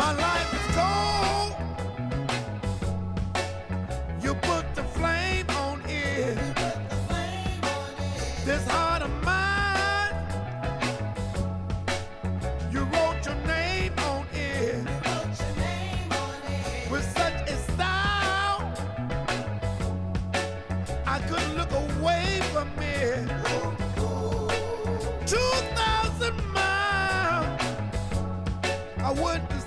My life is gold. You put the flame on it. This heart of mine, you wrote your name on it. With such a style, I couldn't look away from it. 2,000 miles I wouldn't